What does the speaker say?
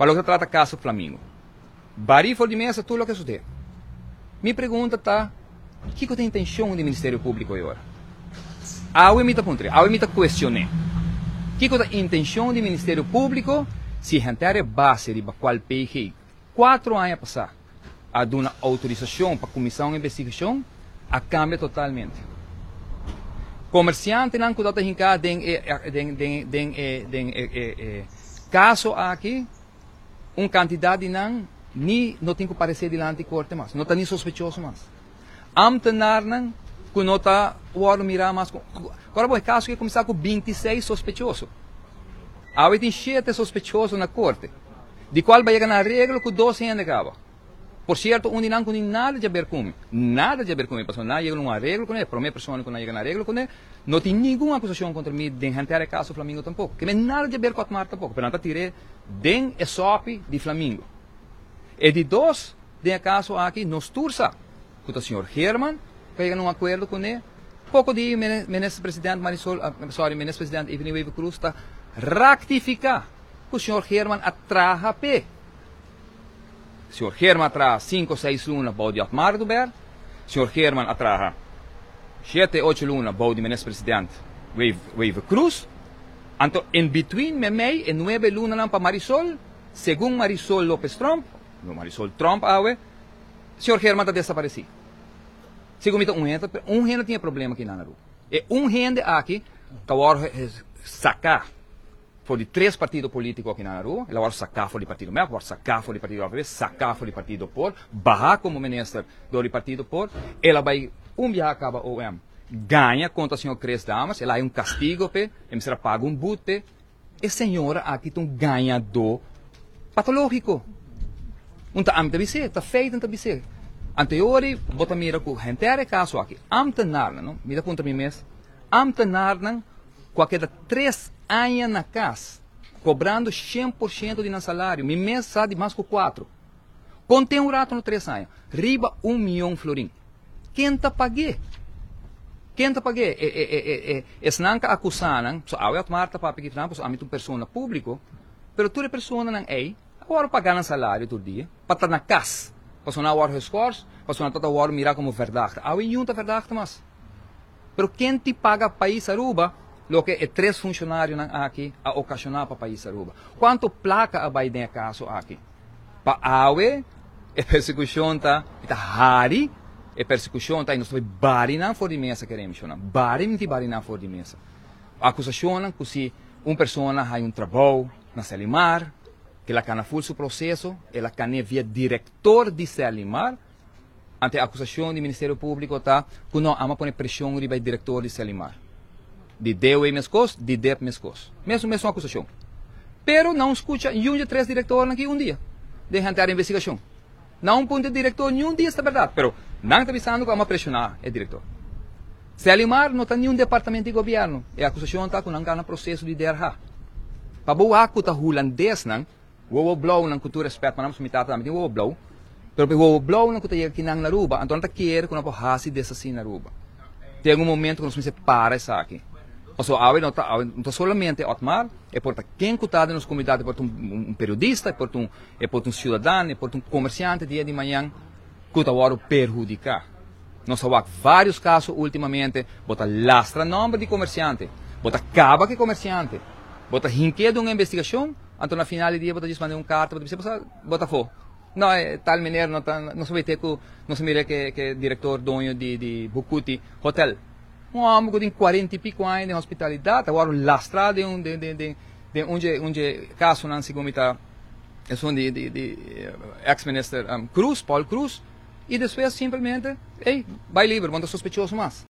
para o que trata caso Flamengo. Bari fora de mesa, tudo o que sucede. Minha pergunta está, o que é a intenção do Ministério Público agora? Eu me questionei. O que é a intenção do Ministério Público se a gente é base de qual PG 4 anos passar a dar uma autorização para a comissão de investigação, a cambia totalmente. Comerciante não cuidado de hincar caso aqui, quantidade não tem que parecer diante da corte mais, não está nem sospechoso mais. Amtenar não, que não está o mirar mais. Agora, o caso que começar com 26 sospechosos. Há 7 sospechosos na corte, de qual vai chegar na regra com 12 anos de cabo. Por certo, onde não tem nada de ver com nada de ver com porque não chega numa regra com ele, para minha pessoa que não chega na regra com ele, não tem nenhuma acusação contra mim de engentar caso Flamengo tampouco, que não tem nada de ver com a Otmar tampouco, pero não tirei den ESOP de Flamengo. E de dois, de caso aqui, nos tursa, com o senhor Herman, que chega num acordo com ele, pouco de ministro-presidente ministro-presidente Ivani Wave Cruz está ratificar que o senhor Herman atraja P. O senhor Herman atraja 5 ou 6 lunas para o de Otmar do Ber, o senhor Herman atraja 7 ou 8 lunas para o de ministro-presidente Wave Cruz, então, em between me e 9 lunas para Marisol, segundo Marisol Lopez Trump, no Marisol Trump, o senhor Herman está desaparecido. Segundo gente tinha problema aqui na rua. E gente aqui, que agora sacar for de 3 partidos políticos aqui na rua, ela agora sacar for de partido meu, agora sacar for de partido AVB, sacar for de partido POR, barrar como ministro do partido POR, ela vai viajar acaba OM, ganha contra o senhor Cres Damas, ela é castigo, ela será paga bute, e a senhora aqui tem ganhador patológico. Não está feito, não está anteriori, bota mira com gente caso aqui, amtenar, não? Mira contra mim mesmo, amtenar, não? Qualquer 3 anos na casa, cobrando 100% de salário, me mês sai de mais que 4. Contém rato no 3 anos, riba 1 milhão florim. Quem está paguei? Quem está paguei? Esse não está acusando, só a Marta para pedir não, porque a mim é uma pessoa pública, pero toda pessoa não é, agora pagar um salário todo dia, para estar na casa. Para não há esforço, para não há mirar como verdade. Há nenhuma verdade, mas. Pero quem te paga país Aruba, lo que é 3 funcionários aqui a ocasionar para país Aruba. Quanto placa a Biden caso aqui? Para awe, é persecução tá hari, é persecução tá, e nós estamos bari na fora de mesa queremos chamar. Bari na fora de mesa. A acusação que se uma pessoa tem trabalho na Selimar, que ela cana full seu processo, ela cana via diretor de Selimar, ante a acusação do Ministério Público tá, que não ama pôr pressão sobre o diretor de Selimar. De DOE mescos, de DEP mescos. Mesma acusação. Pero não escuta nenhum de 3 diretores aqui dia, de a investigação. Não põe diretor nenhum dia, esta verdade, pero não está avisando que ama pressionar o diretor. Selimar não tem nenhum departamento de governo, e a acusação está que não cana processo de DRH. Para boa que está holandês, não, o blow não cultura respeito, mas não se mitata também o blow. Pero o blow não cultura aqui na Aruba, então não quer que não possa hasi dessa assim na Aruba. Tem um momento que nós precisamos parar isso aqui. Ou seja, não está somente Otmar, é por quem está nos comunidades, é por periodista, é por cidadão, é por comerciante dia de manhã, que está agora perjudicar. Nós temos vários casos ultimamente, bota lastra nome de comerciante, bota acaba que comerciante, bota rinquedo uma investigação, então na final do dia bota mandar carta, bota fora. Não, é tal maneira, não se vai ter que, não se mira que diretor dono de Bucuti Hotel. Um homem que tem 40 e pico anos de hospitalidade, agora lastrado de onde caso não se comita, é de ex-ministro Cruz, Paul Cruz, e depois simplesmente, vai livre, manda sospechoso mais.